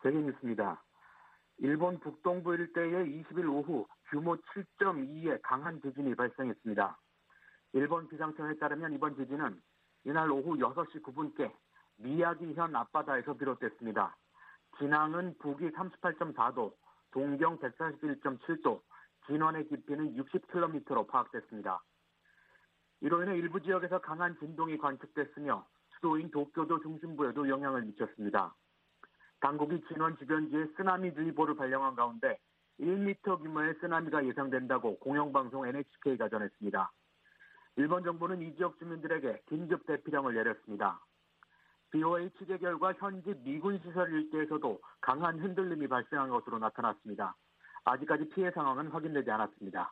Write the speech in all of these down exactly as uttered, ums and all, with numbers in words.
세계 뉴스입니다. 일본 북동부 일대에 이십 일 오후 규모 칠 점 이의 강한 지진이 발생했습니다. 일본 기상청에 따르면 이번 지진은 이날 오후 여섯 시 구 분께 미야기현 앞바다에서 비롯됐습니다. 진앙은 북위 삼십팔 점 사 도, 동경 백사십일 점 칠 도, 진원의 깊이는 육십 킬로미터로 파악됐습니다. 이로 인해 일부 지역에서 강한 진동이 관측됐으며 수도인 도쿄도 중심부에도 영향을 미쳤습니다. 당국이 진원 주변지에 쓰나미주의보를 발령한 가운데 일 미터 규모의 쓰나미가 예상된다고 공영방송 엔에이치케이가 전했습니다. 일본 정부는 이 지역 주민들에게 긴급 대피령을 내렸습니다. 비오에이 취재 결과 현지 미군 시설 일대에서도 강한 흔들림이 발생한 것으로 나타났습니다. 아직까지 피해 상황은 확인되지 않았습니다.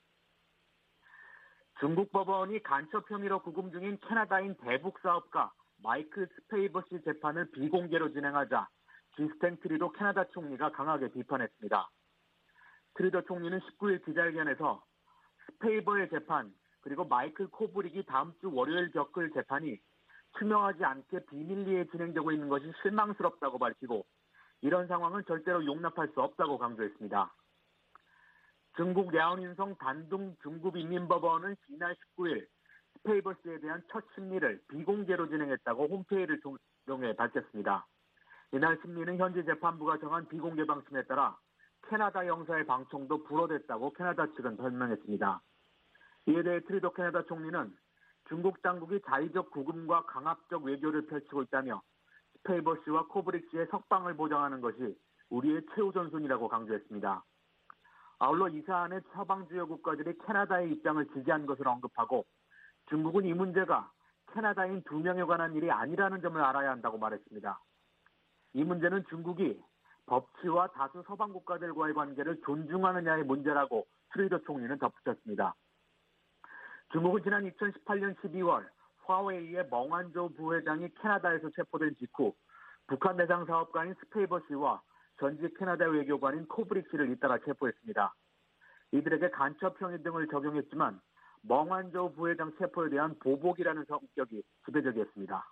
중국 법원이 간첩 혐의로 구금 중인 캐나다인 대북 사업가 마이클 스페이버 씨 재판을 비공개로 진행하자 주스틴 트리도 캐나다 총리가 강하게 비판했습니다. 트리도 총리는 십구 일 기자회견에서 스페이버의 재판 그리고 마이클 코브릭이 다음 주 월요일 겪을 재판이 투명하지 않게 비밀리에 진행되고 있는 것이 실망스럽다고 밝히고 이런 상황은 절대로 용납할 수 없다고 강조했습니다. 중국 랴오닝성 단둥 중국인민법원은 지난 십구 일 스페이버 씨에 대한 첫 심리를 비공개로 진행했다고 홈페이지를 통해 밝혔습니다. 이날 심리는 현지 재판부가 정한 비공개 방침에 따라 캐나다 영사의 방청도 불허됐다고 캐나다 측은 설명했습니다. 이에 대해 트리도 캐나다 총리는 중국 당국이 자의적 구금과 강압적 외교를 펼치고 있다며 스페이버 씨와 코브릭 씨의 석방을 보장하는 것이 우리의 최우선순위라고 강조했습니다. 아울러 이 사안에 서방 주요 국가들이 캐나다의 입장을 지지한 것을 언급하고 중국은 이 문제가 캐나다인 두 명에 관한 일이 아니라는 점을 알아야 한다고 말했습니다. 이 문제는 중국이 법치와 다수 서방 국가들과의 관계를 존중하느냐의 문제라고 트리도 총리는 덧붙였습니다. 중국은 지난 이천십팔 년 십이 월 화웨이의 멍완조 부회장이 캐나다에서 체포된 직후 북한 내장 사업가인 스페이버 씨와 전직 캐나다 외교관인 코브릭 씨를 잇따라 체포했습니다. 이들에게 간첩 혐의 등을 적용했지만 멍완조 부회장 체포에 대한 보복이라는 성격이 지배적이었습니다.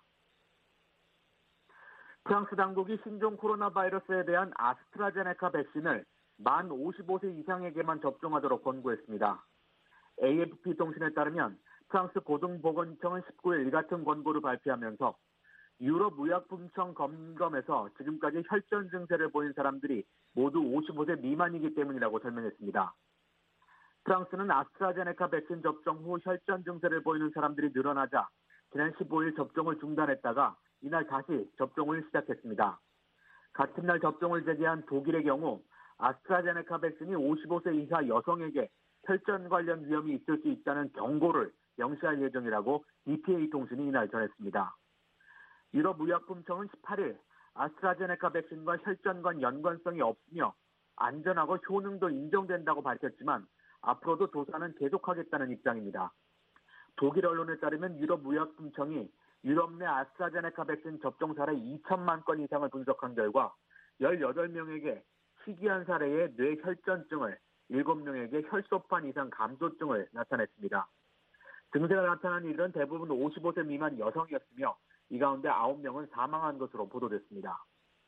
프랑스 당국이 신종 코로나 바이러스에 대한 아스트라제네카 백신을 만 오십오 세 이상에게만 접종하도록 권고했습니다. 에이에프피 통신에 따르면 프랑스 고등보건청은 십구 일 이 같은 권고를 발표하면서 유럽 의약품청 검검에서 지금까지 혈전 증세를 보인 사람들이 모두 오십오 세 미만이기 때문이라고 설명했습니다. 프랑스는 아스트라제네카 백신 접종 후 혈전 증세를 보이는 사람들이 늘어나자 지난 십오 일 접종을 중단했다가 이날 다시 접종을 시작했습니다. 같은 날 접종을 재개한 독일의 경우 아스트라제네카 백신이 오십오 세 이하 여성에게 혈전 관련 위험이 있을 수 있다는 경고를 명시할 예정이라고 이피에이 통신이 이날 전했습니다. 유럽의약품청은 십팔 일 아스트라제네카 백신과 혈전 간 연관성이 없으며 안전하고 효능도 인정된다고 밝혔지만 앞으로도 조사는 계속하겠다는 입장입니다. 독일 언론에 따르면 유럽의약품청이 유럽 내 아스트라제네카 백신 접종 사례 이천만 건 이상을 분석한 결과 열여덟 명에게 희귀한 사례의 뇌혈전증을 일곱 명에게 혈소판 이상 감소증을 나타냈습니다. 증세가 나타난 이들은 대부분 오십오 세 미만 여성이었으며 이 가운데 아홉 명은 사망한 것으로 보도됐습니다.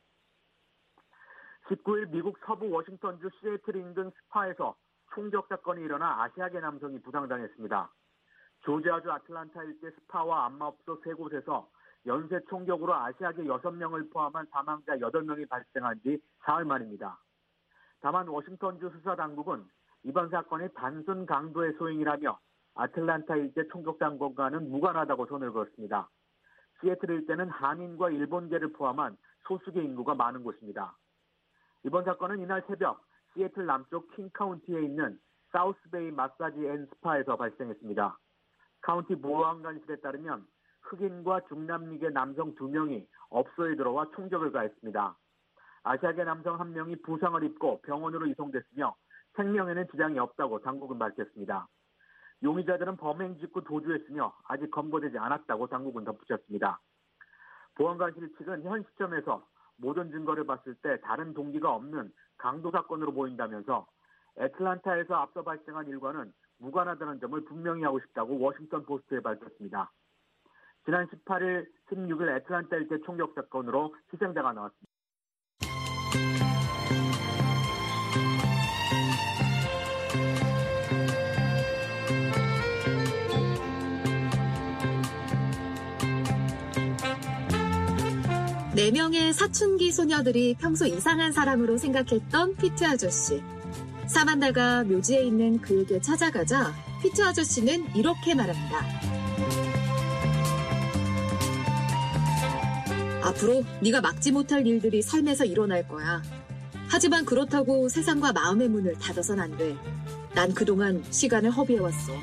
십구 일 미국 서부 워싱턴주 시애틀 인근 스파에서 총격 사건이 일어나 아시아계 남성이 부상당했습니다. 조지아주 아틀란타 일대 스파와 안마업소 세 곳에서 연쇄 총격으로 아시아계 여섯 명을 포함한 사망자 여덟 명이 발생한 지 사흘 만입니다. 다만 워싱턴주 수사당국은 이번 사건이 단순 강도의 소행이라며 아틀란타 일대 총격 사건과는 무관하다고 손을 그었습니다. 시애틀 일대는 한인과 일본계를 포함한 소수계 인구가 많은 곳입니다. 이번 사건은 이날 새벽 시애틀 남쪽 킹카운티에 있는 사우스베이 마사지 앤 스파에서 발생했습니다. 카운티 보안관실에 따르면 흑인과 중남미계 남성 두 명이 업소에 들어와 총격을 가했습니다. 아시아계 남성 한 명이 부상을 입고 병원으로 이송됐으며 생명에는 지장이 없다고 당국은 밝혔습니다. 용의자들은 범행 직후 도주했으며 아직 검거되지 않았다고 당국은 덧붙였습니다. 보안관실 측은 현 시점에서 모든 증거를 봤을 때 다른 동기가 없는 강도 사건으로 보인다면서 애틀란타에서 앞서 발생한 일과는 무관하다는 점을 분명히 하고 싶다고 워싱턴 포스트에 밝혔습니다. 지난 십팔 일, 십육 일 애틀란타 일대 총격 사건으로 희생자가 나왔습니다. 네 명의 사춘기 소녀들이 평소 이상한 사람으로 생각했던 피트 아저씨. 사만다가 묘지에 있는 그에게 찾아가자 피트 아저씨는 이렇게 말합니다. 앞으로 네가 막지 못할 일들이 삶에서 일어날 거야. 하지만 그렇다고 세상과 마음의 문을 닫아선 안 돼. 난 그동안 시간을 허비해왔어.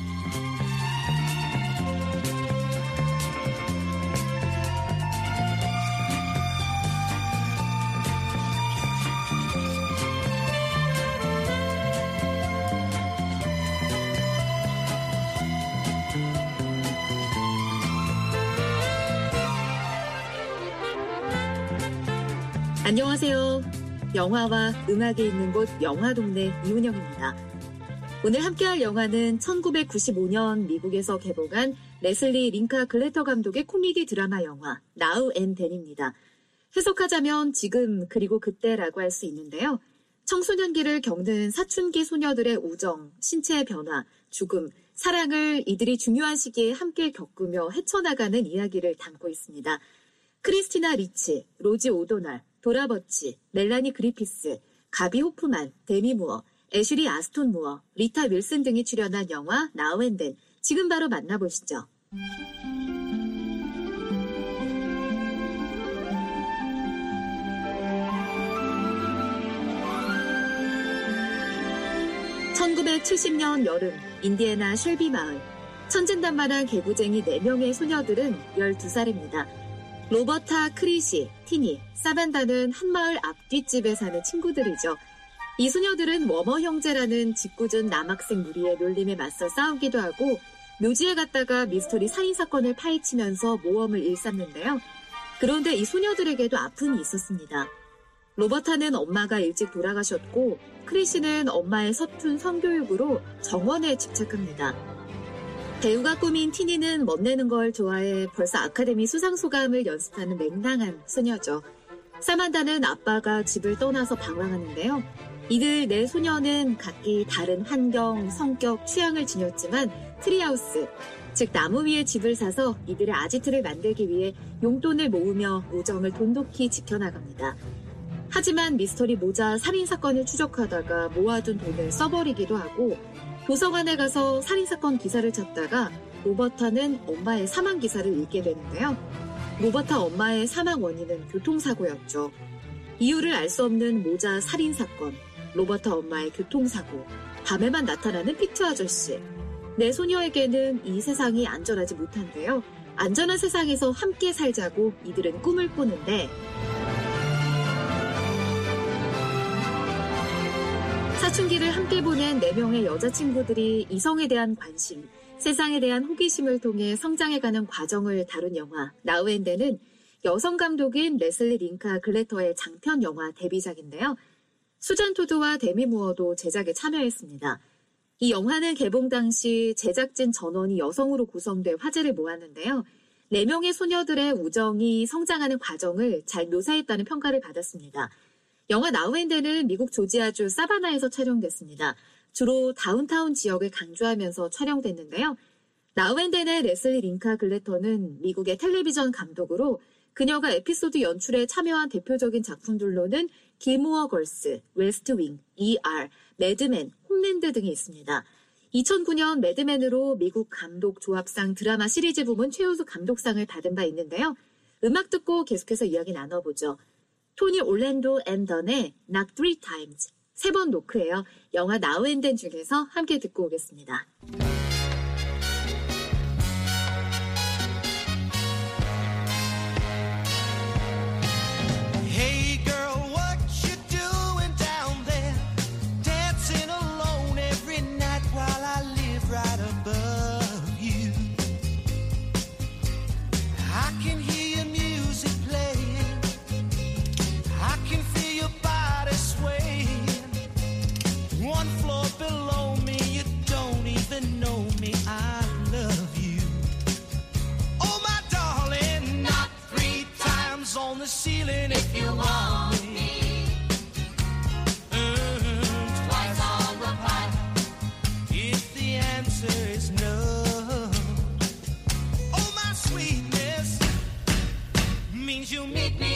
안녕하세요. 영화와 음악이 있는 곳 영화동네 이은영입니다. 오늘 함께할 영화는 천구백구십오 년 미국에서 개봉한 레슬리 링카 글래터 감독의 코미디 드라마 영화 Now and Then입니다. 해석하자면 지금 그리고 그때라고 할 수 있는데요. 청소년기를 겪는 사춘기 소녀들의 우정, 신체의 변화, 죽음, 사랑을 이들이 중요한 시기에 함께 겪으며 헤쳐나가는 이야기를 담고 있습니다. 크리스티나 리치, 로지 오도날, 도라 버치, 멜라니 그리피스, 가비 호프만, 데미 무어, 애슐리 아스톤 무어, 리타 윌슨 등이 출연한 영화 Now and Then. 지금 바로 만나보시죠. 천구백칠십 년 여름, 인디애나 쉘비 마을. 천진단만한 개구쟁이 네 명의 소녀들은 열두 살입니다. 로버타, 크리시, 티니, 사반다는 한마을 앞뒷집에 사는 친구들이죠. 이 소녀들은 워머 형제라는 짓궂은 남학생 무리의 놀림에 맞서 싸우기도 하고 묘지에 갔다가 미스터리 살인사건을 파헤치면서 모험을 일삼는데요. 그런데 이 소녀들에게도 아픔이 있었습니다. 로버타는 엄마가 일찍 돌아가셨고 크리시는 엄마의 서툰 성교육으로 정원에 집착합니다. 배우가 꾸민 티니는 멋내는 걸 좋아해 벌써 아카데미 수상소감을 연습하는 맹랑한 소녀죠. 사만다는 아빠가 집을 떠나서 방황하는데요. 이들 네 소녀는 각기 다른 환경, 성격, 취향을 지녔지만 트리하우스, 즉 나무 위에 집을 사서 이들의 아지트를 만들기 위해 용돈을 모으며 우정을 돈독히 지켜나갑니다. 하지만 미스터리 모자 살인사건을 추적하다가 모아둔 돈을 써버리기도 하고 도서관에 가서 살인사건 기사를 찾다가 로버타는 엄마의 사망 기사를 읽게 되는데요. 로버타 엄마의 사망 원인은 교통사고였죠. 이유를 알 수 없는 모자 살인사건, 로버타 엄마의 교통사고, 밤에만 나타나는 피트 아저씨. 내 소녀에게는 이 세상이 안전하지 못한데요. 안전한 세상에서 함께 살자고 이들은 꿈을 꾸는데 사춘기를 함께 보낸 네 명의 여자친구들이 이성에 대한 관심, 세상에 대한 호기심을 통해 성장해가는 과정을 다룬 영화 Now and Then은 여성 감독인 레슬리 링카 글래터의 장편 영화 데뷔작인데요. 수잔 토드와 데미 무어도 제작에 참여했습니다. 이 영화는 개봉 당시 제작진 전원이 여성으로 구성돼 화제를 모았는데요. 네 명의 소녀들의 우정이 성장하는 과정을 잘 묘사했다는 평가를 받았습니다. 영화 Now and Then은 미국 조지아주 사바나에서 촬영됐습니다. 주로 다운타운 지역을 강조하면서 촬영됐는데요. Now and Then의 레슬리 링카 글래터는 미국의 텔레비전 감독으로 그녀가 에피소드 연출에 참여한 대표적인 작품들로는 길모어 걸스, 웨스트 윙, 이알, 매드맨, 홈랜드 등이 있습니다. 이천구 년 매드맨으로 미국 감독 조합상 드라마 시리즈 부문 최우수 감독상을 받은 바 있는데요. 음악 듣고 계속해서 이야기 나눠보죠. 토니 올랜도 앤던의 Knock Three Times, 세 번 노크예요. 영화 Now and Then 중에서 함께 듣고 오겠습니다. Ceiling if you want me. Mm, twice on the pipe if the answer is no. Oh, my sweetness means you meet me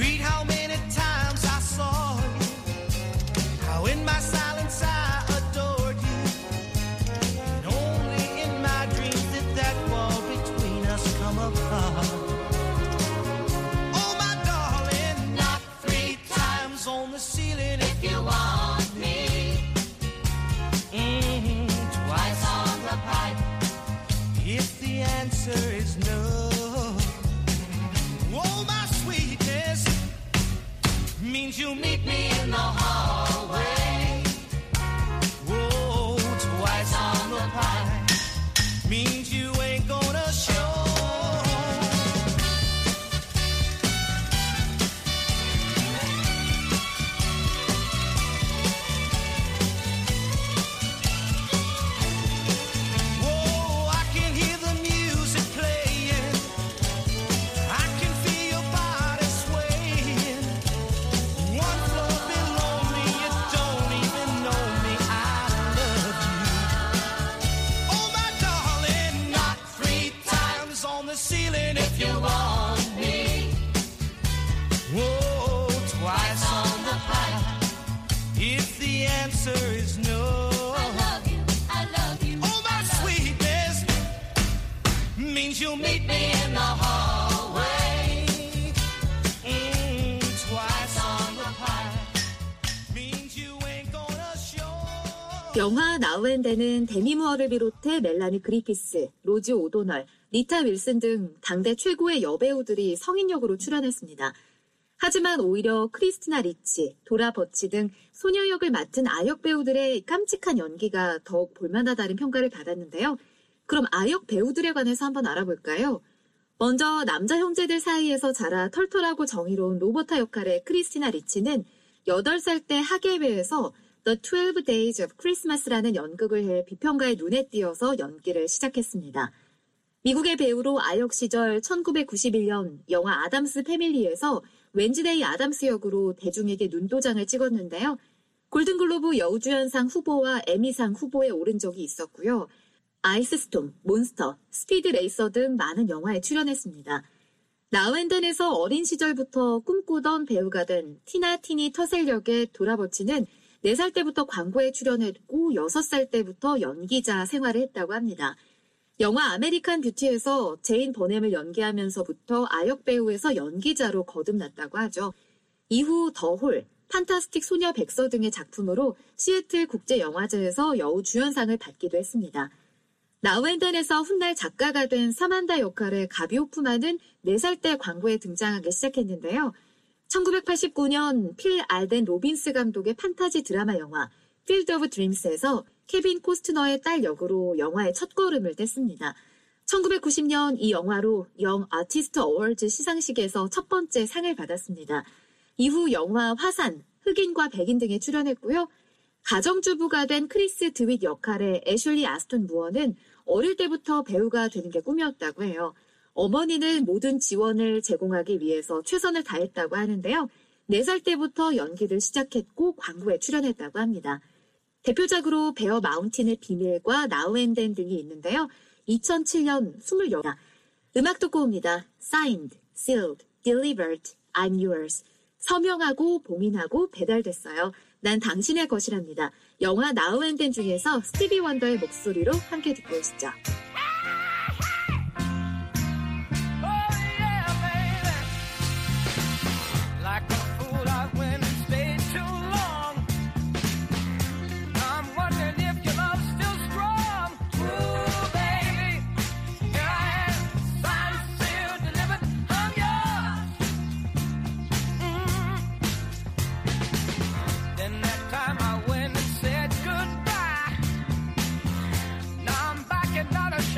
Read how many times I saw you, how in my silence I adored you, and only in my dreams did that wall between us come apart. Oh my darling, knock three times on the ceiling if you want me. Mm-hmm. Twice on the pipe if the answer is no. Oh my sweetness means you'll meet me in the hallway. Whoa, twice on the pipe means you ain't gonna show. Whoa, I can hear the music playing, I can feel your body swaying. One floor below me, you don't even know me, I love you. Oh my darling, knock three times on the ceiling if you want me. Whoa, twice on the pipe if the answer is no. I love you, I love you. Oh my sweetness means you'll meet me in the hallway. Mm, twice on the pipe means you ain't gonna show. 영화 나우 앤 댄은 데미 무어를 비롯해 멜라니 그리피스, 로지 오도널, 리타 윌슨 등 당대 최고의 여배우들이 성인 역으로 출연했습니다. 하지만 오히려 크리스티나 리치, 도라 버치 등 소녀 역을 맡은 아역 배우들의 깜찍한 연기가 더욱 볼만하다는 평가를 받았는데요. 그럼 아역 배우들에 관해서 한번 알아볼까요? 먼저 남자 형제들 사이에서 자라 털털하고 정의로운 로버타 역할의 크리스티나 리치는 여덟 살 때 하계회에서 The twelve Days of Christmas라는 연극을 해 비평가의 눈에 띄어서 연기를 시작했습니다. 미국의 배우로 아역 시절 천구백구십일 년 영화 아담스 패밀리에서 웬즈데이 아담스 역으로 대중에게 눈도장을 찍었는데요. 골든글로브 여우주연상 후보와 에미상 후보에 오른 적이 있었고요. 아이스스톰, 몬스터, 스피드 레이서 등 많은 영화에 출연했습니다. 나우 앤 댄에서 어린 시절부터 꿈꾸던 배우가 된 티나 티니 터셀 역의 도라 버치는 네 살 때부터 광고에 출연했고 여섯 살 때부터 연기자 생활을 했다고 합니다. 영화 아메리칸 뷰티에서 제인 버넴을 연기하면서부터 아역 배우에서 연기자로 거듭났다고 하죠. 이후 더 홀, 판타스틱 소녀 백서 등의 작품으로 시애틀 국제영화제에서 여우주연상을 받기도 했습니다. 나우 앤 댄에서 훗날 작가가 된 사만다 역할의 가비 호프만은 네 살 때 광고에 등장하기 시작했는데요. 천구백팔십구 년 필 알덴 로빈스 감독의 판타지 드라마 영화 필드 오브 드림스에서 케빈 코스트너의 딸 역으로 영화의 첫걸음을 뗐습니다. 천구백구십 년 이 영화로 영 아티스트 어워즈 시상식에서 첫 번째 상을 받았습니다. 이후 영화 화산, 흑인과 백인 등에 출연했고요. 가정주부가 된 크리스 드윗 역할의 애슐리 아스톤 무어는 어릴 때부터 배우가 되는 게 꿈이었다고 해요. 어머니는 모든 지원을 제공하기 위해서 최선을 다했다고 하는데요. 네 살 때부터 연기를 시작했고 광고에 출연했다고 합니다. 대표작으로 베어 마운틴의 비밀과 나우 앤 댄 등이 있는데요. 이천칠 년 스물여덟. 음악 듣고 옵니다. Signed, sealed, delivered, I'm yours. 서명하고 봉인하고 배달됐어요. 난 당신의 것이랍니다. 영화 나우 앤 댄 중에서 스티비 원더의 목소리로 함께 듣고 오시죠. Not a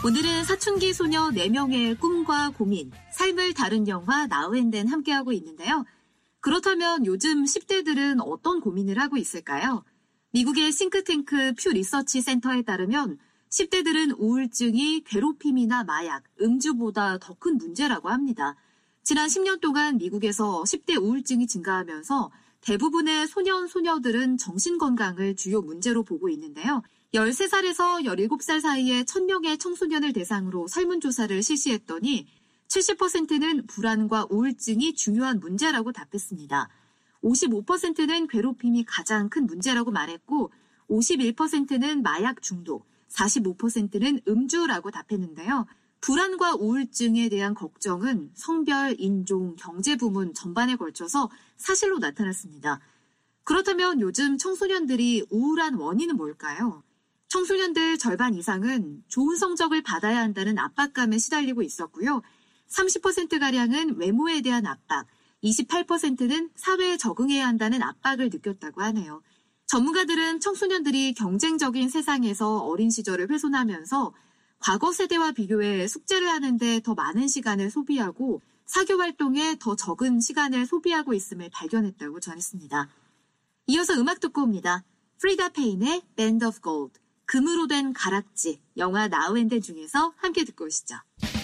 오늘은 사춘기 소녀 네 명의 꿈과 고민, 삶을 다룬 영화 나우 앤 댄 함께하고 있는데요. 그렇다면 요즘 십 대들은 어떤 고민을 하고 있을까요? 미국의 싱크탱크 퓨 리서치 센터에 따르면 십 대들은 우울증이 괴롭힘이나 마약, 음주보다 더 큰 문제라고 합니다. 지난 십 년 동안 미국에서 십 대 우울증이 증가하면서 대부분의 소년, 소녀들은 정신건강을 주요 문제로 보고 있는데요. 열세 살에서 열일곱 살 사이의 천 명의 청소년을 대상으로 설문조사를 실시했더니 칠십 퍼센트는 불안과 우울증이 중요한 문제라고 답했습니다. 오십오 퍼센트는 괴롭힘이 가장 큰 문제라고 말했고 오십일 퍼센트는 마약 중독, 사십오 퍼센트는 음주라고 답했는데요. 불안과 우울증에 대한 걱정은 성별, 인종, 경제 부문 전반에 걸쳐서 사실로 나타났습니다. 그렇다면 요즘 청소년들이 우울한 원인은 뭘까요? 청소년들 절반 이상은 좋은 성적을 받아야 한다는 압박감에 시달리고 있었고요. 삼십 퍼센트가량은 외모에 대한 압박, 이십팔 퍼센트는 사회에 적응해야 한다는 압박을 느꼈다고 하네요. 전문가들은 청소년들이 경쟁적인 세상에서 어린 시절을 훼손하면서 과거 세대와 비교해 숙제를 하는데 더 많은 시간을 소비하고 사교 활동에 더 적은 시간을 소비하고 있음을 발견했다고 전했습니다. 이어서 음악 듣고 옵니다. 프리다 페인의 Band of Gold, 금으로 된 가락지, 영화 나우 앤 댄 중에서 함께 듣고 오시죠.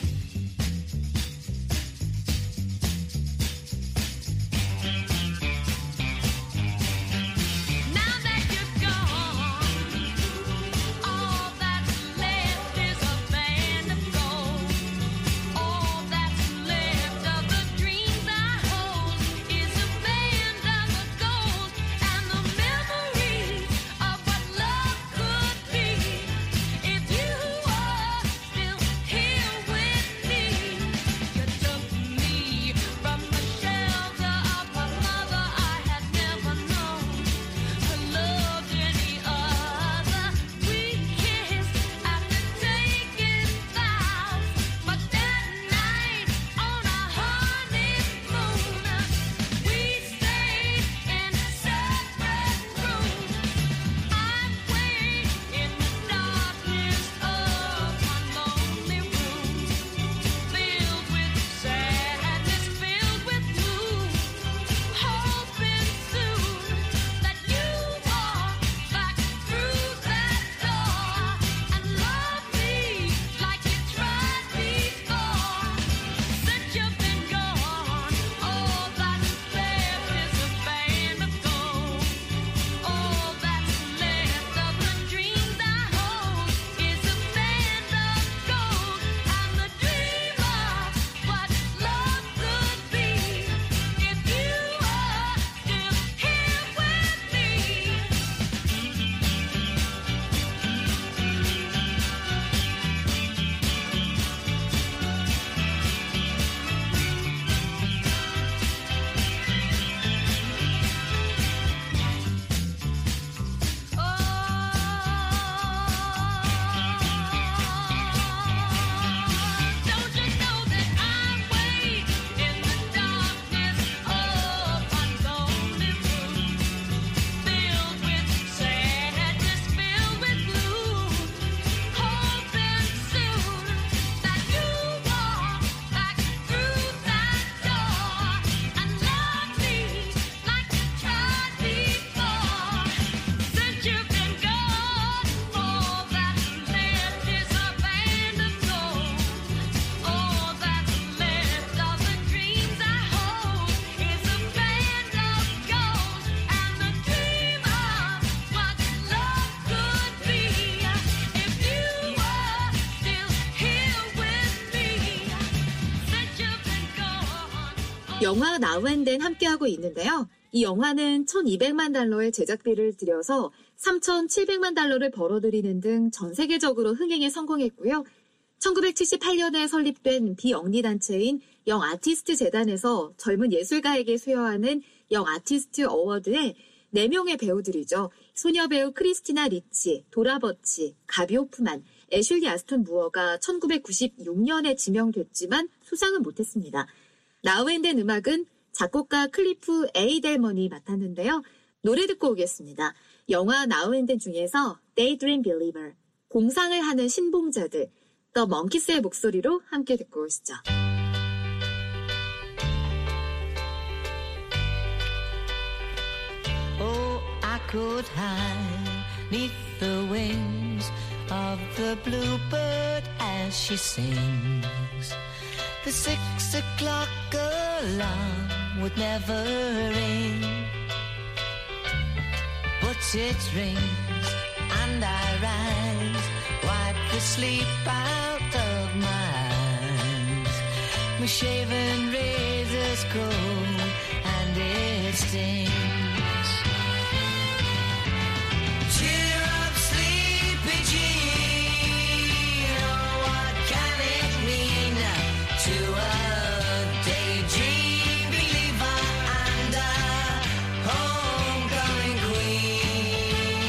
영화 나우 앤 댄 함께하고 있는데요. 이 영화는 천이백만 달러의 제작비를 들여서 삼천칠백만 달러를 벌어들이는 등 전 세계적으로 흥행에 성공했고요. 천구백칠십팔 년에 설립된 비영리단체인 영 아티스트 재단에서 젊은 예술가에게 수여하는 영 아티스트 어워드에 네 명의 배우들이죠. 소녀 배우 크리스티나 리치, 도라 버치, 가비 호프만, 애슐리 아스톤 무어가 천구백구십육 년에 지명됐지만 수상은 못했습니다. 나우 앤 댄 음악은 작곡가 클리프 에이델먼이 맡았는데요. 노래 듣고 오겠습니다. 영화 나우 앤 댄 중에서 Daydream Believer, 공상을 하는 신봉자들, 더 먼키스의 목소리로 함께 듣고 오시죠. Oh, I could hide neath the wings of the bluebird as she sings. The six o'clock alarm would never ring, but it rings and I rise, wipe the sleep out of my eyes. My shaven razor's cold and it stings. Cheer up, sleepy Jean. Oh, what can it mean to a daydream believer and a homecoming queen?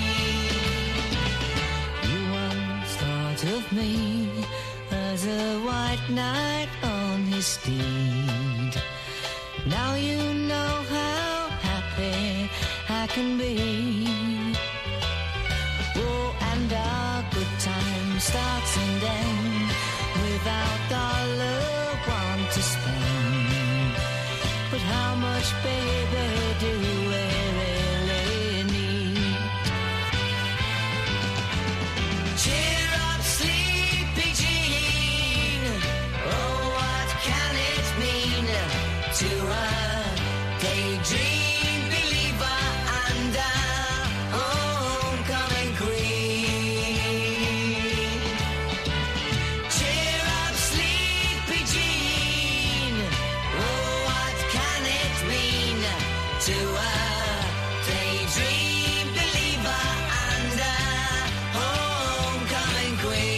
You once thought of me as a white knight on his steed. Now you know how happy I can be. Oh, and our good time starts and ends without dollar one to spend. But how much, baby, do we really need? Cheer up, sleepy Jean. Oh, what can it mean to a daydream believer and a homecoming queen? Cheer up, sleepy Jean. Oh, what can it mean to a daydream believer and a homecoming queen?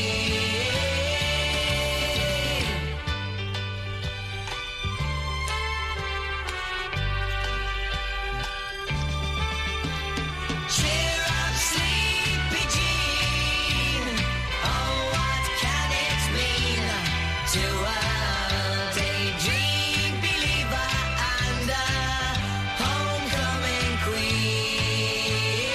Cheer up, sleepy Jean. Oh, what can it mean to a daydream believer and a homecoming queen?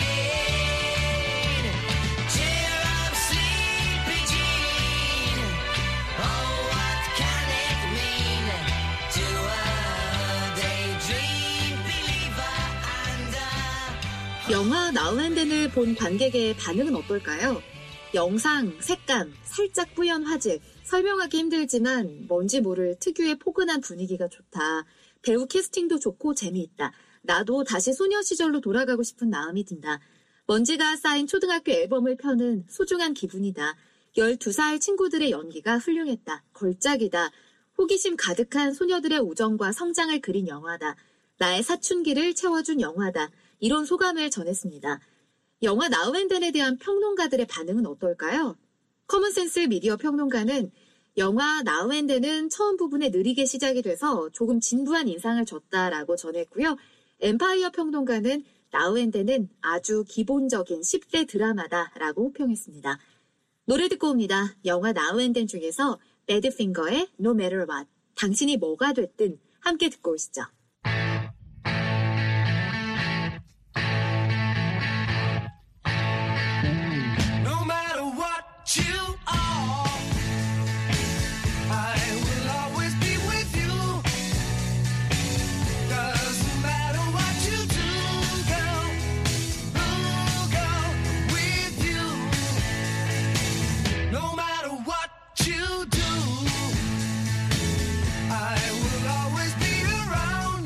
Cheer up, sleepy Jean. Oh, what can it mean to a daydream believer and a 영화 나우 앤 댄을 본 관객의 반응은 어떨까요? 영상, 색감, 살짝 뿌연 화질, 설명하기 힘들지만 뭔지 모를 특유의 포근한 분위기가 좋다. 배우 캐스팅도 좋고 재미있다. 나도 다시 소녀 시절로 돌아가고 싶은 마음이 든다. 먼지가 쌓인 초등학교 앨범을 펴는 소중한 기분이다. 열두 살 친구들의 연기가 훌륭했다. 걸작이다. 호기심 가득한 소녀들의 우정과 성장을 그린 영화다. 나의 사춘기를 채워준 영화다. 이런 소감을 전했습니다. 영화 나우 앤 댄에 대한 평론가들의 반응은 어떨까요? 커먼센스 미디어 평론가는 영화 나우 앤 댄은 처음 부분에 느리게 시작이 돼서 조금 진부한 인상을 줬다라고 전했고요. 엠파이어 평론가는 나우 앤 댄은 아주 기본적인 십 대 드라마다라고 호평했습니다. 노래 듣고 옵니다. 영화 나우 앤 댄 중에서 배드핑거의 No Matter What, 당신이 뭐가 됐든 함께 듣고 오시죠. No matter what you are, I will always be with you. Doesn't matter what you do, girl, ooh, girl, with you. No matter what you do, I will always be around.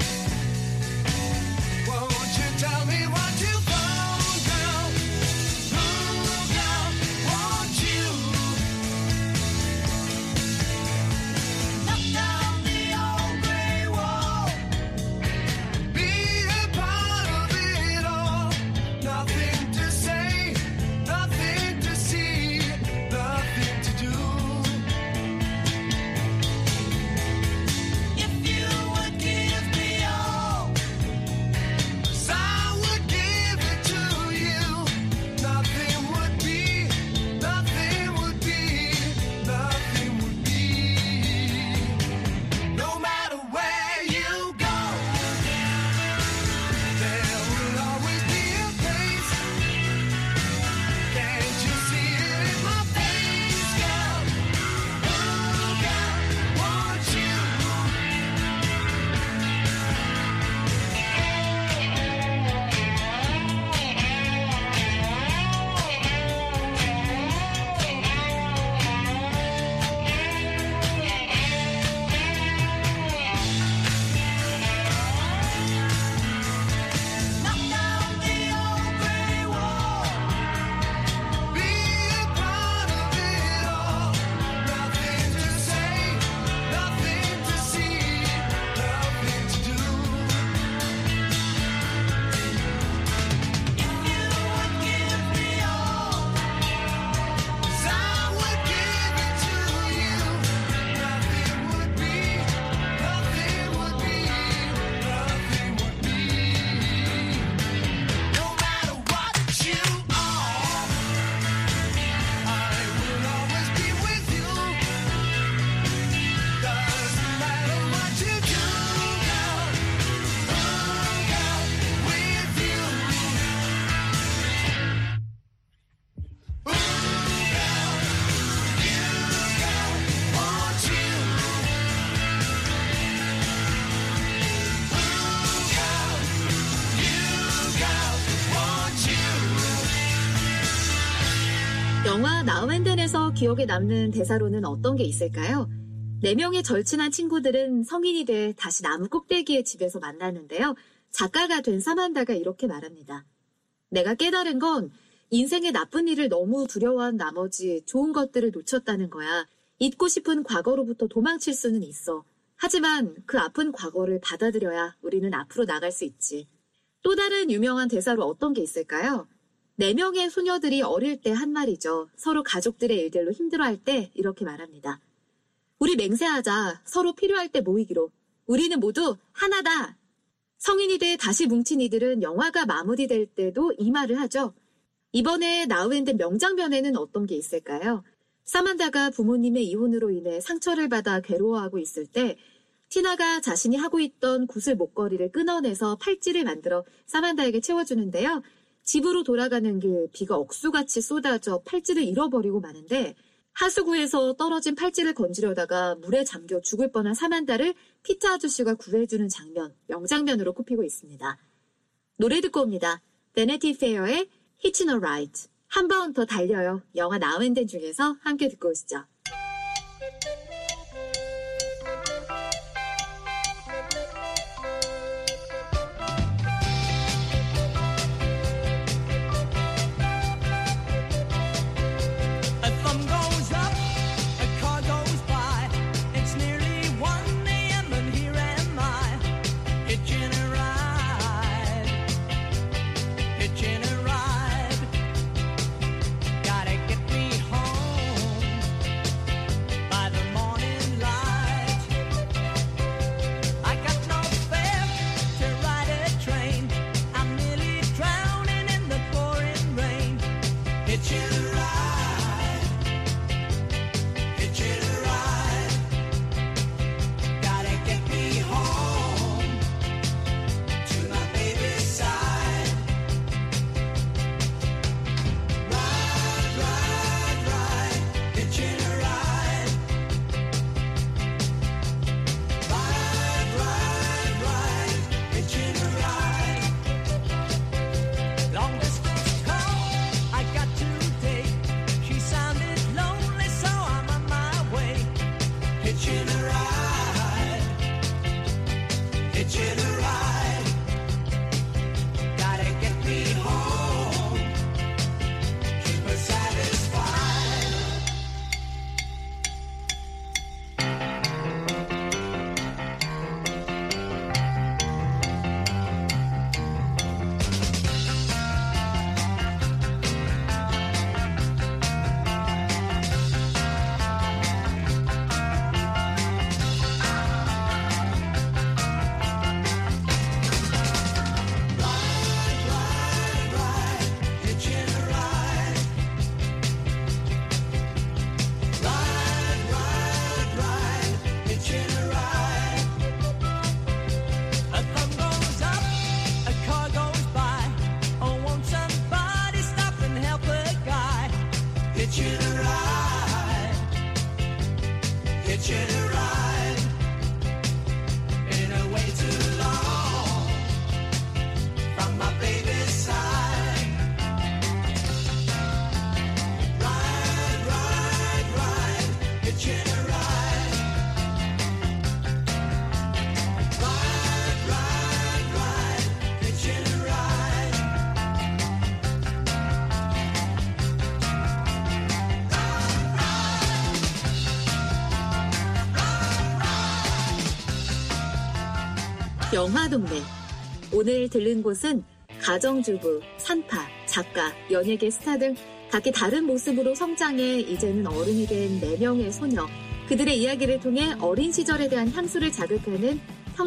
나우앤덴에서 기억에 남는 대사로는 어떤 게 있을까요? 네 명의 절친한 친구들은 성인이 돼 다시 나무 꼭대기의 집에서 만났는데요. 작가가 된 사만다가 이렇게 말합니다. 내가 깨달은 건 인생의 나쁜 일을 너무 두려워한 나머지 좋은 것들을 놓쳤다는 거야. 잊고 싶은 과거로부터 도망칠 수는 있어. 하지만 그 아픈 과거를 받아들여야 우리는 앞으로 나갈 수 있지. 또 다른 유명한 대사로 어떤 게 있을까요? 네 명의 소녀들이 어릴 때 한 말이죠. 서로 가족들의 일들로 힘들어할 때 이렇게 말합니다. 우리 맹세하자. 서로 필요할 때 모이기로. 우리는 모두 하나다. 성인이 돼 다시 뭉친 이들은 영화가 마무리될 때도 이 말을 하죠. 이번에 나우앤덴 명장면에는 어떤 게 있을까요? 사만다가 부모님의 이혼으로 인해 상처를 받아 괴로워하고 있을 때 티나가 자신이 하고 있던 구슬 목걸이를 끊어내서 팔찌를 만들어 사만다에게 채워주는데요. 집으로 돌아가는 길 비가 억수같이 쏟아져 팔찌를 잃어버리고 마는데 하수구에서 떨어진 팔찌를 건지려다가 물에 잠겨 죽을 뻔한 사만다를 피터 아저씨가 구해주는 장면, 명장면으로 꼽히고 있습니다. 노래 듣고 옵니다. 베네티 페어의 Hitchin' a Ride. 한 번 더 달려요. 영화 나우앤덴 중에서 함께 듣고 오시죠. 영화동네. 오늘 들른 곳은 가정주부, 산파, 작가, 연예계 스타 등 각기 다른 모습으로 성장해 이제는 어른이 된 네 명의 소녀. 그들의 이야기를 통해 어린 시절에 대한 향수를 자극하는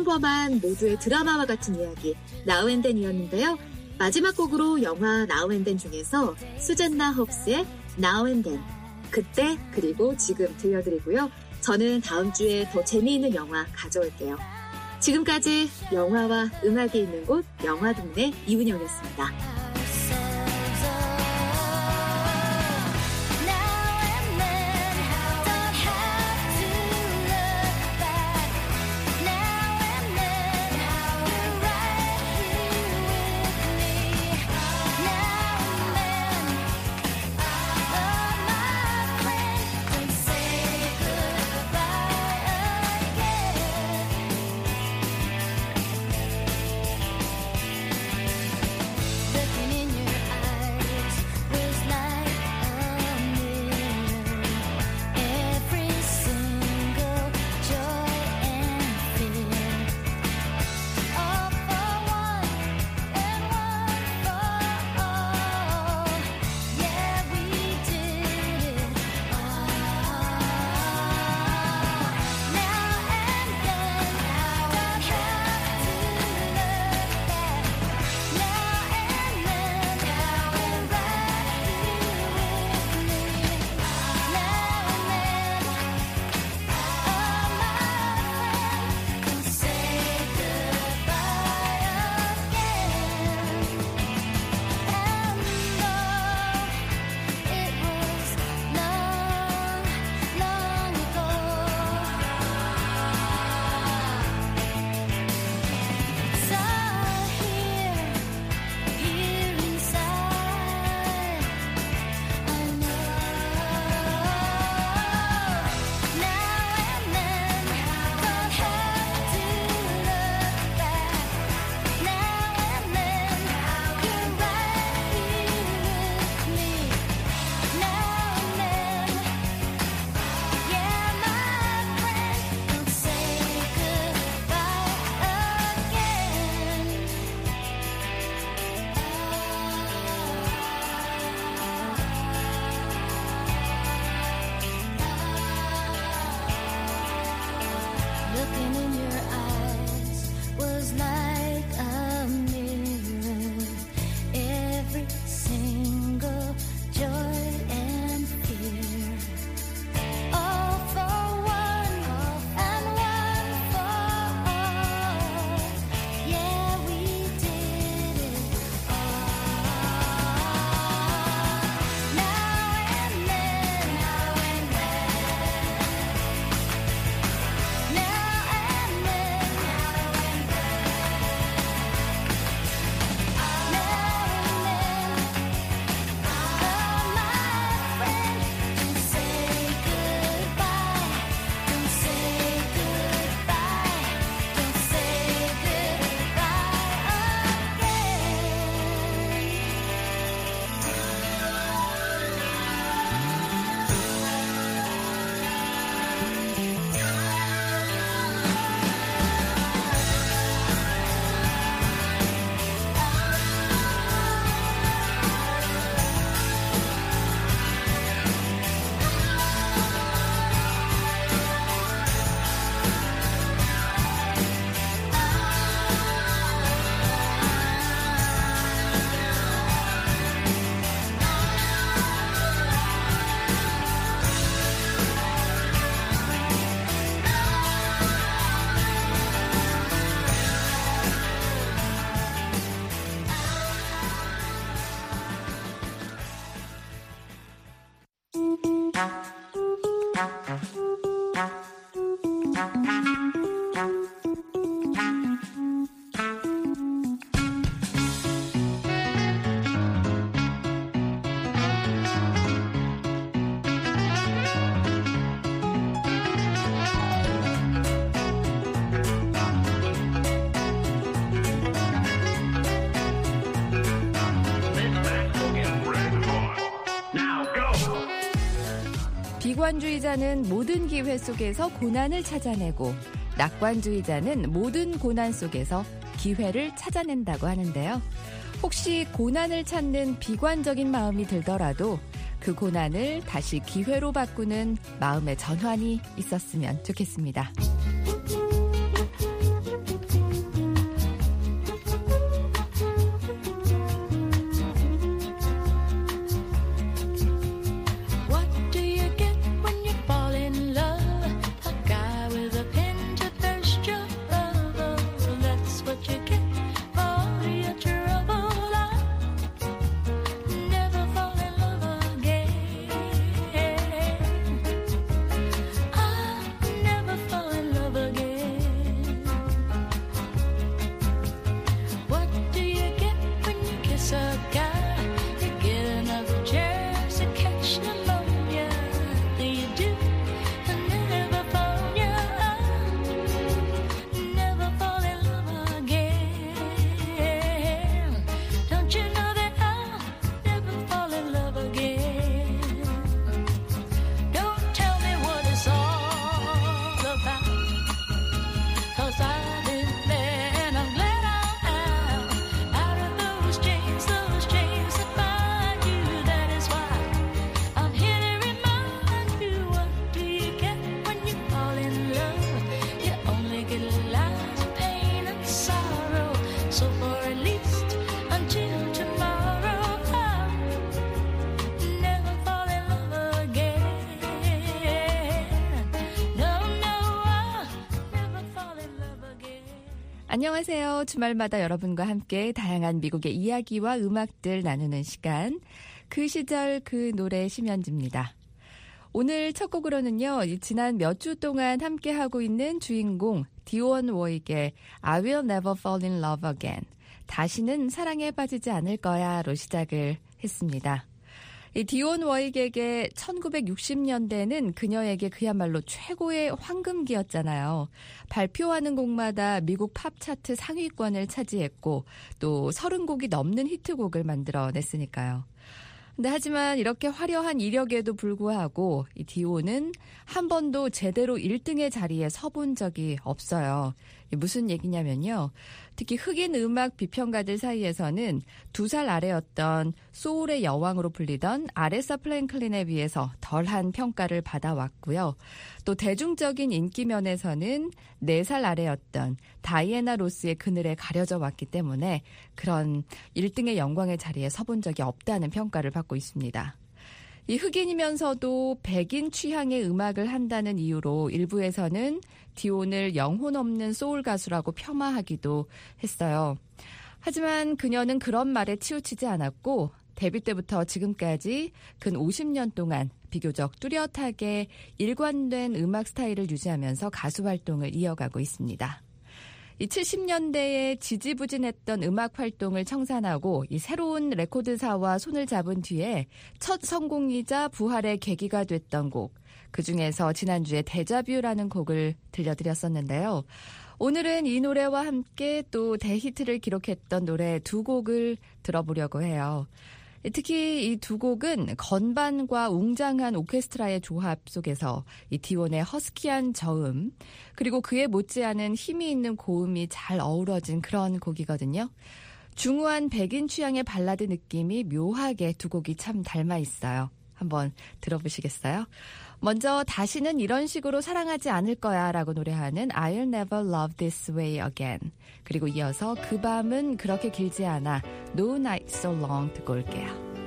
평범한 모두의 드라마와 같은 이야기, 나우앤덴이었는데요. 마지막 곡으로 영화 나우앤덴 중에서 수젠나 홉스의 나우앤덴, 그때 그리고 지금 들려드리고요. 저는 다음 주에 더 재미있는 영화 가져올게요. 지금까지 영화와 음악이 있는 곳 영화동네 이은영이었습니다. 객관주의자는 모든 기회 속에서 고난을 찾아내고 낙관주의자는 모든 고난 속에서 기회를 찾아낸다고 하는데요. 혹시 고난을 찾는 비관적인 마음이 들더라도 그 고난을 다시 기회로 바꾸는 마음의 전환이 있었으면 좋겠습니다. 안녕하세요. 주말마다 여러분과 함께 다양한 미국의 이야기와 음악들 나누는 시간. 그 시절 그 노래 심연지입니다. 오늘 첫 곡으로는요. 지난 몇 주 동안 함께하고 있는 주인공 디온 워익의 I will never fall in love again. 다시는 사랑에 빠지지 않을 거야로 시작을 했습니다. 이 디온 워익에게 천구백육십 년대는 그녀에게 그야말로 최고의 황금기였잖아요. 발표하는 곡마다 미국 팝 차트 상위권을 차지했고 또 서른 곡이 넘는 히트곡을 만들어냈으니까요. 근데 하지만 이렇게 화려한 이력에도 불구하고 이 디온은 한 번도 제대로 일 등의 자리에 서본 적이 없어요. 무슨 얘기냐면요. 특히 흑인 음악 비평가들 사이에서는 두 살 아래였던 소울의 여왕으로 불리던 아레사 플랭클린에 비해서 덜한 평가를 받아왔고요. 또 대중적인 인기 면에서는 네 살 아래였던 다이애나 로스의 그늘에 가려져 왔기 때문에 그런 일 등의 영광의 자리에 서본 적이 없다는 평가를 받고 있습니다. 이 흑인이면서도 백인 취향의 음악을 한다는 이유로 일부에서는 디온을 영혼 없는 소울 가수라고 폄하하기도 했어요. 하지만 그녀는 그런 말에 치우치지 않았고 데뷔 때부터 지금까지 근 오십 년 동안 비교적 뚜렷하게 일관된 음악 스타일을 유지하면서 가수 활동을 이어가고 있습니다. 이 칠십 년대에 지지부진했던 음악 활동을 청산하고 이 새로운 레코드사와 손을 잡은 뒤에 첫 성공이자 부활의 계기가 됐던 곡, 그중에서 지난주에 데자뷰라는 곡을 들려드렸었는데요. 오늘은 이 노래와 함께 또 대히트를 기록했던 노래 두 곡을 들어보려고 해요. 특히 이 두 곡은 건반과 웅장한 오케스트라의 조합 속에서 이 디온의 허스키한 저음 그리고 그에 못지않은 힘이 있는 고음이 잘 어우러진 그런 곡이거든요. 중후한 백인 취향의 발라드 느낌이 묘하게 두 곡이 참 닮아 있어요. 한번 들어보시겠어요? 먼저 다시는 이런 식으로 사랑하지 않을 거야 라고 노래하는 I'll never love this way again. 그리고 이어서 그 밤은 그렇게 길지 않아 No night so long 듣고 올게요.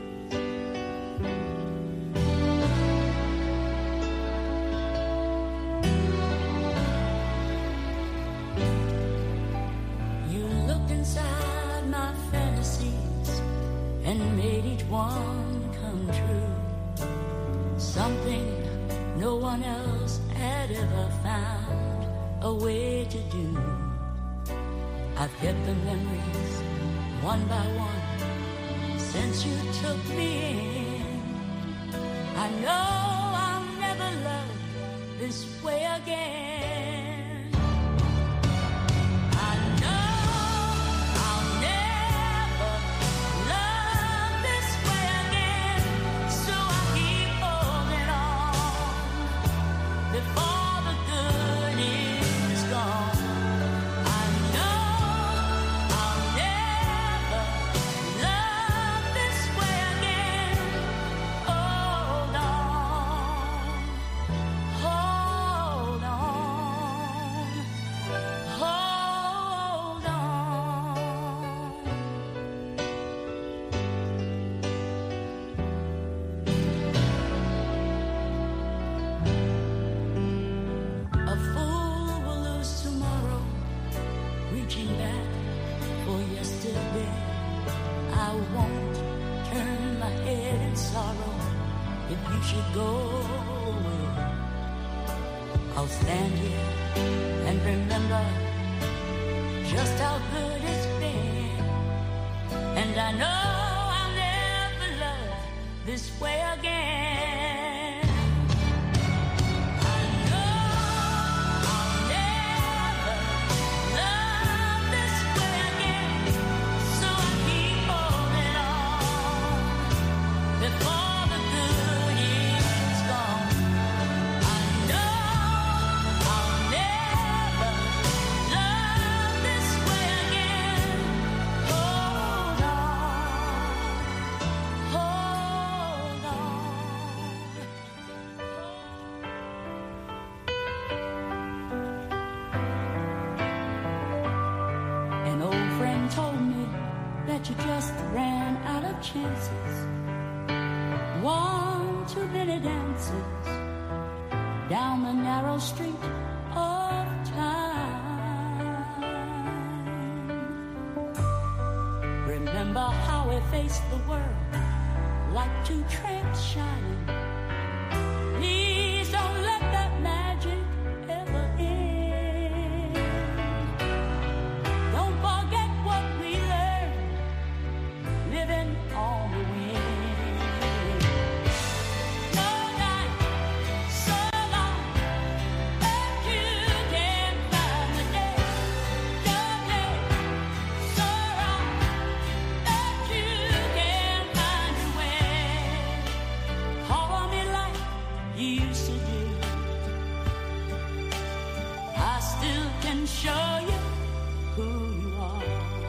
You looked inside my fantasies and made each one come true. Something no one else had ever found a way to do. I've kept the memories one by one since you took me in. I know I'll never love this way again. I know I'll never love this way again. So I keep holding on. I won't turn my head in sorrow if you should go away. I'll stand here and remember just how good it's been. And I know I'll never love this way again. I know I'll never love this way again. So I keep holding on before the good is gone. I know I'll never love this way again. Hold on, hold on. An old friend told me that you just ran out of chances. One too many dances down the narrow street of time. Remember how we faced the world like two tramps shining. Please don't let that magic ever end. Don't forget what we learned living on the wind. No night so long that you can't find the day. No day so wrong that you can't find a way. Call me like you used to do. I still can show you who you are.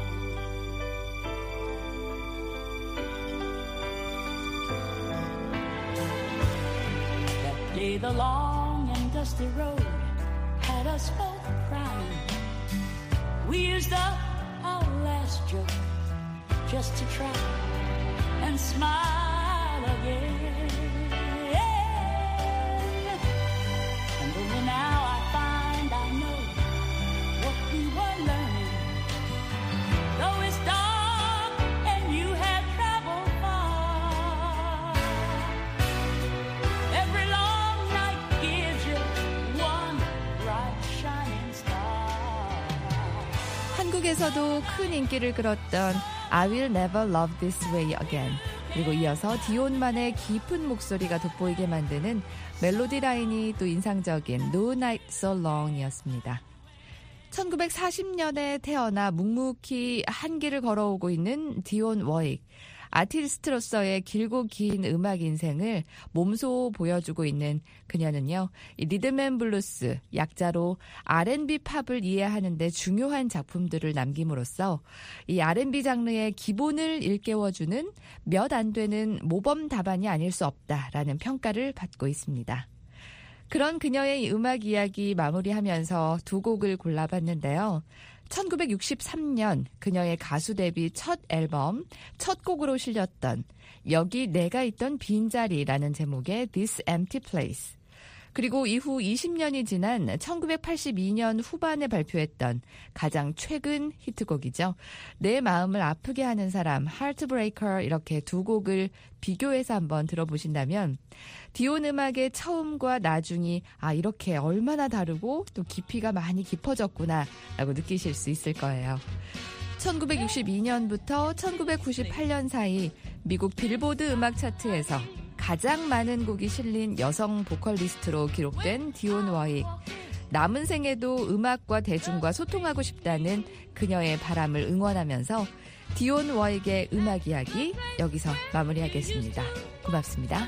That day the long and dusty road had us both crying. We used up our last joke just to try and smile again. And only now I find I know what we were learning. Though it's dark and you have traveled far, every long night gives you one bright shining star. 한국에서도 큰 인기를 끌었던 I Will Never Love This Way Again, 그리고 이어서 디온만의 깊은 목소리가 돋보이게 만드는 멜로디 라인이 또 인상적인 No Night So Long이었습니다. 천구백사십 년에 태어나 묵묵히 한 길을 걸어오고 있는 디온 워익. 아티스트로서의 길고 긴 음악 인생을 몸소 보여주고 있는 그녀는요, 이 리듬앤블루스, 약자로 알앤비 팝을 이해하는 데 중요한 작품들을 남김으로써 이 알앤비 장르의 기본을 일깨워주는 몇 안 되는 모범 답안이 아닐 수 없다라는 평가를 받고 있습니다. 그런 그녀의 음악 이야기 마무리하면서 두 곡을 골라봤는데요. 천구백육십삼 년 그녀의 가수 데뷔 첫 앨범 첫 곡으로 실렸던 여기 내가 있던 빈자리라는 제목의 This Empty Place, 그리고 이후 이십 년이 지난 천구백팔십이 년 후반에 발표했던 가장 최근 히트곡이죠. 내 마음을 아프게 하는 사람, Heartbreaker, 이렇게 두 곡을 비교해서 한번 들어보신다면 디온 음악의 처음과 나중이 아 이렇게 얼마나 다르고 또 깊이가 많이 깊어졌구나 라고 느끼실 수 있을 거예요. 천구백육십이 년부터 천구백구십팔 년 사이 미국 빌보드 음악 차트에서 가장 많은 곡이 실린 여성 보컬리스트로 기록된 디온 워익. 남은 생에도 음악과 대중과 소통하고 싶다는 그녀의 바람을 응원하면서 디온 워익의 음악 이야기 여기서 마무리하겠습니다. 고맙습니다.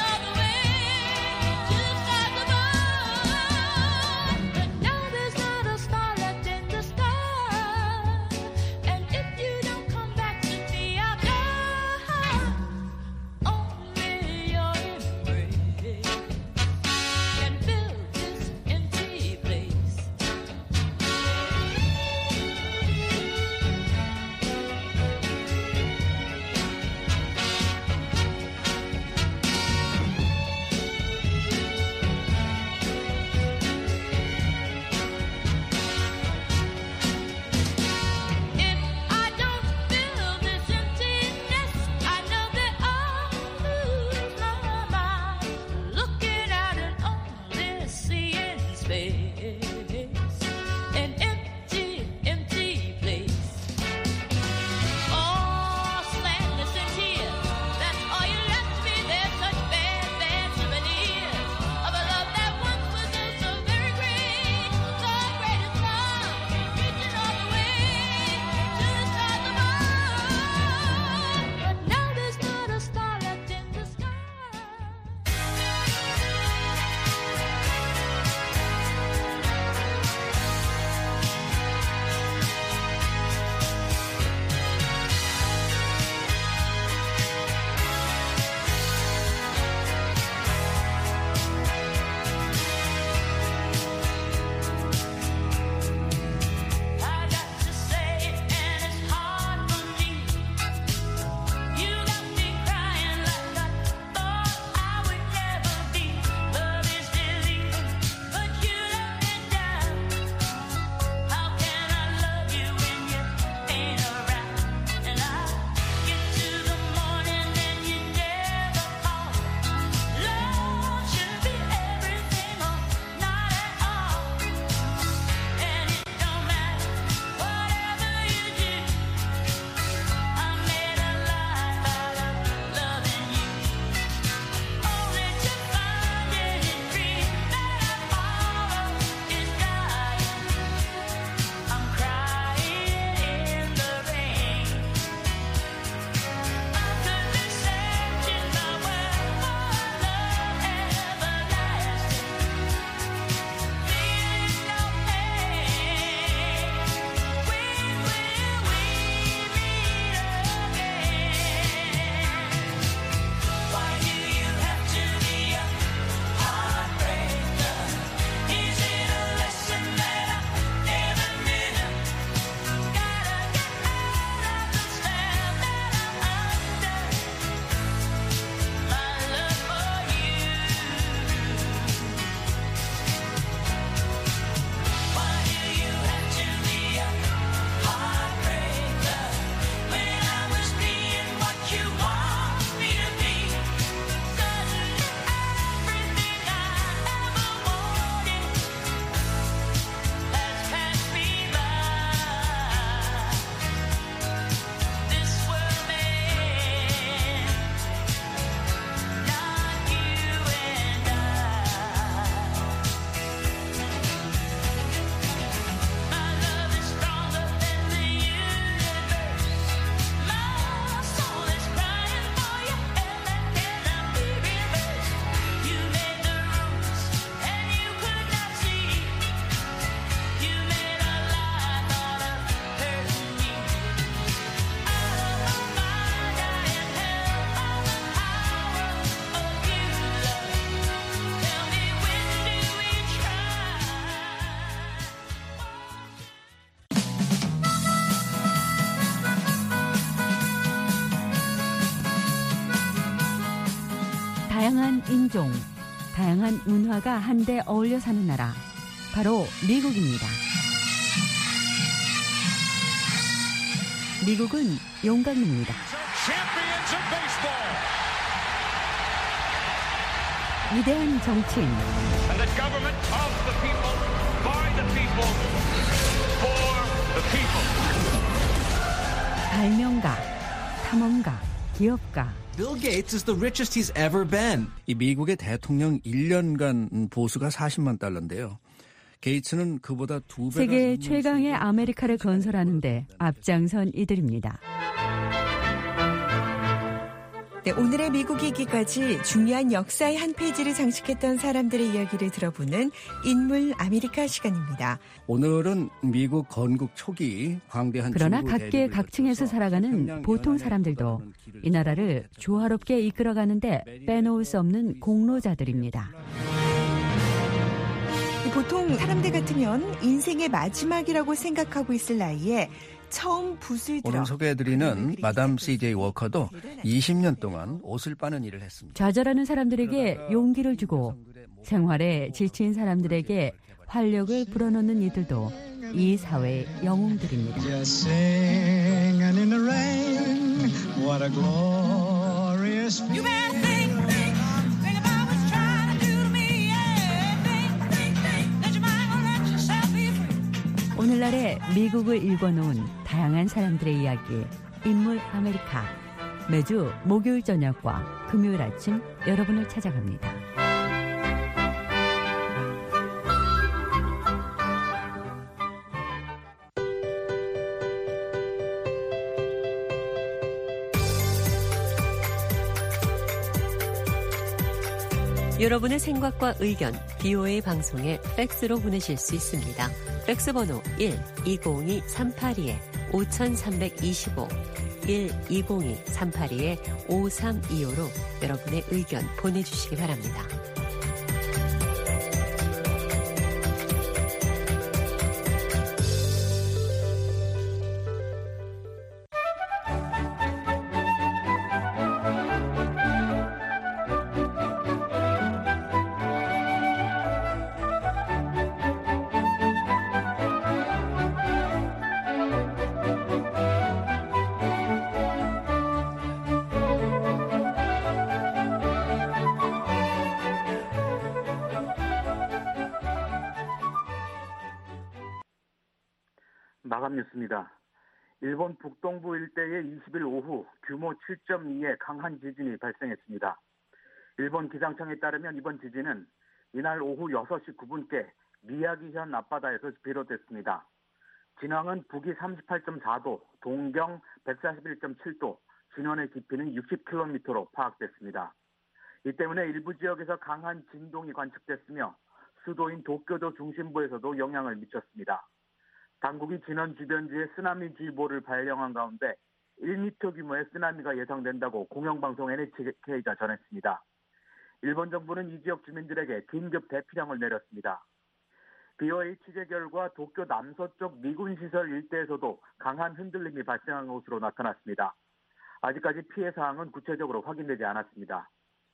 Now there's not a 인종, 다양한 문화가 한데 어울려 사는 나라, 바로 미국입니다. 미국은 용광로입니다. 위대한 정치인, 발명가, 탐험가, 기업가. Bill Gates is the richest he's ever been. 이 미국의 대통령 일 년간 보수가 사십만 달러인데요. 게이츠는 그보다 두 배. 세계 최강의 아메리카를 건설하는데 앞장선 이들입니다. 네, 오늘의 미국이기까지 중요한 역사의 한 페이지를 장식했던 사람들의 이야기를 들어보는 인물 아메리카 시간입니다. 오늘은 미국 건국 초기 광대한 그러나 각계 각층에서 살아가는 보통 사람들도 이 나라를 조화롭게 이끌어가는데 빼놓을 수 없는 공로자들입니다. 보통 사람들 같으면 인생의 마지막이라고 생각하고 있을 나이에 처음 붓을 들어 오늘 소개해드리는 마담 씨제이 워커도 이십 년 동안 옷을 빠는 일을 했습니다. 좌절하는 사람들에게 용기를 주고 생활에 지친 사람들에게 활력을 불어넣는 이들도 이 사회의 영웅들입니다. 오늘날의 미국을 읽어놓은 다양한 사람들의 이야기, 인물 아메리카. 매주 목요일 저녁과 금요일 아침 여러분을 찾아갑니다. 여러분의 생각과 의견, 비오에이 방송에 팩스로 보내실 수 있습니다. 팩스 번호 일 이공이 삼팔이 오삼이오, 일 이공이 삼팔이 오삼이오로 여러분의 의견 보내주시기 바랍니다. 마감 뉴스입니다. 일본 북동부 일대에 이십 일 오후 규모 칠 점 이의 강한 지진이 발생했습니다. 일본 기상청에 따르면 이번 지진은 이날 오후 여섯 시 구 분께 미야기현 앞바다에서 비롯됐습니다. 진앙은 북위 삼십팔 점 사 도, 동경 백사십일 점 칠 도, 진원의 깊이는 육십 킬로미터로 파악됐습니다. 이 때문에 일부 지역에서 강한 진동이 관측됐으며 수도인 도쿄도 중심부에서도 영향을 미쳤습니다. 당국이 진원 주변지에 쓰나미주의보를 발령한 가운데 일 미터 규모의 쓰나미가 예상된다고 공영방송 엔에이치케이가 전했습니다. 일본 정부는 이 지역 주민들에게 긴급 대피령을 내렸습니다. 비오에이 취재 결과 도쿄 남서쪽 미군시설 일대에서도 강한 흔들림이 발생한 것으로 나타났습니다. 아직까지 피해 사항은 구체적으로 확인되지 않았습니다.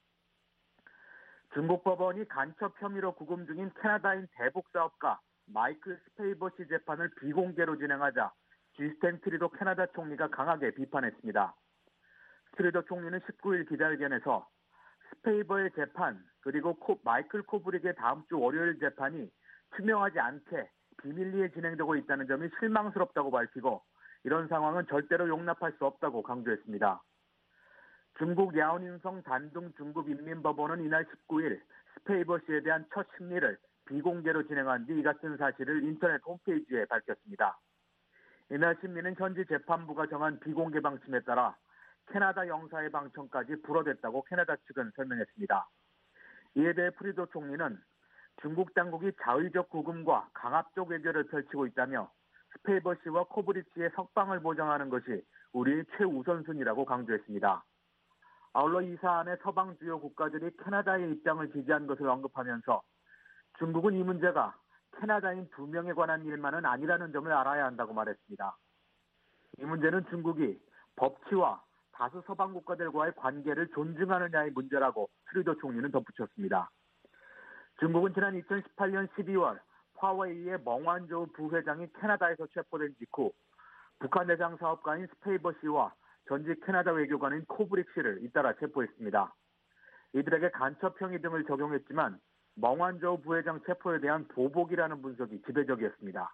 중국 법원이 간첩 혐의로 구금 중인 캐나다인 대북 사업가 마이클 스페이버 씨 재판을 비공개로 진행하자 지스텐 트리도 캐나다 총리가 강하게 비판했습니다. 트리도 총리는 십구 일 기자회견에서 스페이버의 재판 그리고 코, 마이클 코브릭의 다음 주 월요일 재판이 투명하지 않게 비밀리에 진행되고 있다는 점이 실망스럽다고 밝히고 이런 상황은 절대로 용납할 수 없다고 강조했습니다. 중국 야오닝성 단둥 중국인민법원은 이날 십구 일 스페이버 씨에 대한 첫 심리를 비공개로 진행한 뒤 이 같은 사실을 인터넷 홈페이지에 밝혔습니다. 이날 심리는 현지 재판부가 정한 비공개 방침에 따라 캐나다 영사의 방청까지 불허됐다고 캐나다 측은 설명했습니다. 이에 대해 프리도 총리는 중국 당국이 자의적 구금과 강압적 외교를 펼치고 있다며 스페이버 씨와 코브릭 씨의 석방을 보장하는 것이 우리의 최우선순위라고 강조했습니다. 아울러 이 사안에 서방 주요 국가들이 캐나다의 입장을 지지한 것을 언급하면서 중국은 이 문제가 캐나다인 두 명에 관한 일만은 아니라는 점을 알아야 한다고 말했습니다. 이 문제는 중국이 법치와 다수 서방 국가들과의 관계를 존중하느냐의 문제라고 트루도 총리는 덧붙였습니다. 중국은 지난 이천십팔년 십이월 화웨이의 멍완저우 부회장이 캐나다에서 체포된 직후 북한 내장 사업가인 스페이버 씨와 전직 캐나다 외교관인 코브릭 씨를 잇따라 체포했습니다. 이들에게 간첩 행위 등을 적용했지만 멍완저우 부회장 체포에 대한 보복이라는 분석이 지배적이었습니다.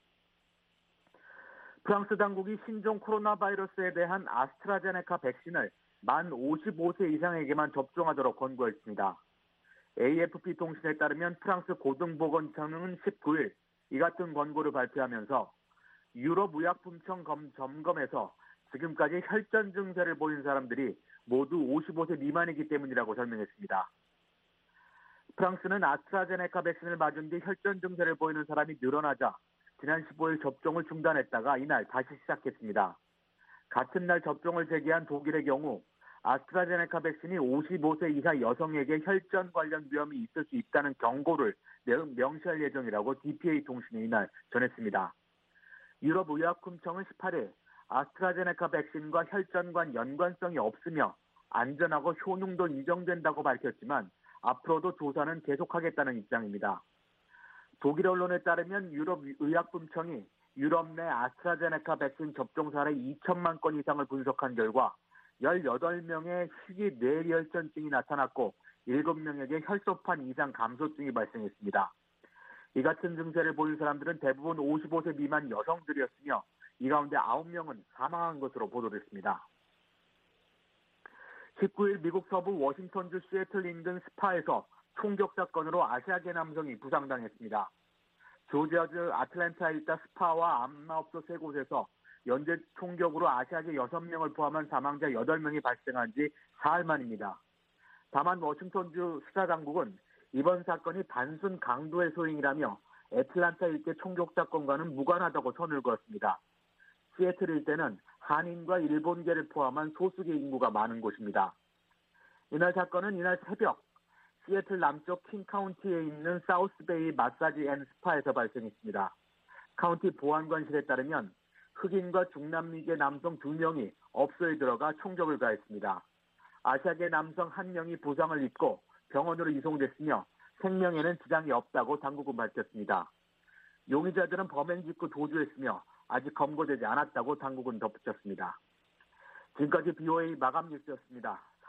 프랑스 당국이 신종 코로나 바이러스에 대한 아스트라제네카 백신을 만 오십오 세 이상에게만 접종하도록 권고했습니다. 에이에프피 통신에 따르면 프랑스 고등보건청은 십구일 이 같은 권고를 발표하면서 유럽 의약품청 점검에서 지금까지 혈전 증세를 보인 사람들이 모두 오십오 세 미만이기 때문이라고 설명했습니다. 프랑스는 아스트라제네카 백신을 맞은 뒤 혈전 증세를 보이는 사람이 늘어나자 지난 십오일 접종을 중단했다가 이날 다시 시작했습니다. 같은 날 접종을 재개한 독일의 경우 아스트라제네카 백신이 오십오 세 이하 여성에게 혈전 관련 위험이 있을 수 있다는 경고를 명시할 예정이라고 디피에이 통신이 이날 전했습니다. 유럽의약품청은 십팔일 아스트라제네카 백신과 혈전과 연관성이 없으며 안전하고 효능도 인정된다고 밝혔지만 앞으로도 조사는 계속하겠다는 입장입니다. 독일 언론에 따르면 유럽의약품청이 유럽 내 아스트라제네카 백신 접종 사례 이천만 건 이상을 분석한 결과 열여덟 명의 희귀 뇌혈전증이 나타났고 일곱 명에게 혈소판 이상 감소증이 발생했습니다. 이 같은 증세를 보인 사람들은 대부분 오십오 세 미만 여성들이었으며 이 가운데 아홉 명은 사망한 것으로 보도됐습니다. 십구일 미국 서부 워싱턴주 시애틀 인근 스파에서 총격 사건으로 아시아계 남성이 부상당했습니다. 조지아주 아틀랜타에 있다 스파와 안마업소 세 곳에서 연쇄 총격으로 아시아계 여섯 명을 포함한 사망자 여덟 명이 발생한 지 사흘 만입니다. 다만 워싱턴주 수사당국은 이번 사건이 단순 강도의 소행이라며 애틀란타 일대 총격 사건과는 무관하다고 선을 그었습니다. 시애틀 일대는 한인과 일본계를 포함한 소수계 인구가 많은 곳입니다. 이날 사건은 이날 새벽 시애틀 남쪽 킹 카운티에 있는 사우스베이 마사지 앤 스파에서 발생했습니다. 카운티 보안관실에 따르면 흑인과 중남미계 남성 두 명이 업소에 들어가 총격을 가했습니다. 아시아계 남성 한 명이 부상을 입고 병원으로 이송됐으며 생명에는 지장이 없다고 당국은 밝혔습니다. 용의자들은 범행 직후 도주했으며 아직 검거되지 않았다고 당국은 덧붙였습니다. 지금까지 비오에이 마감 뉴스였습니다.